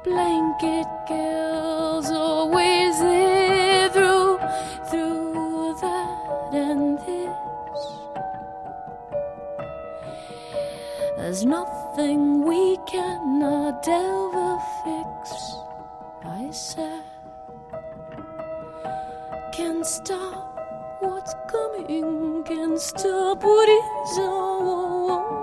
blanket girl's always there through that and this. There's nothing we cannot ever fix, I said. Can't stop what's coming, can't stop what is. Oh, oh, oh.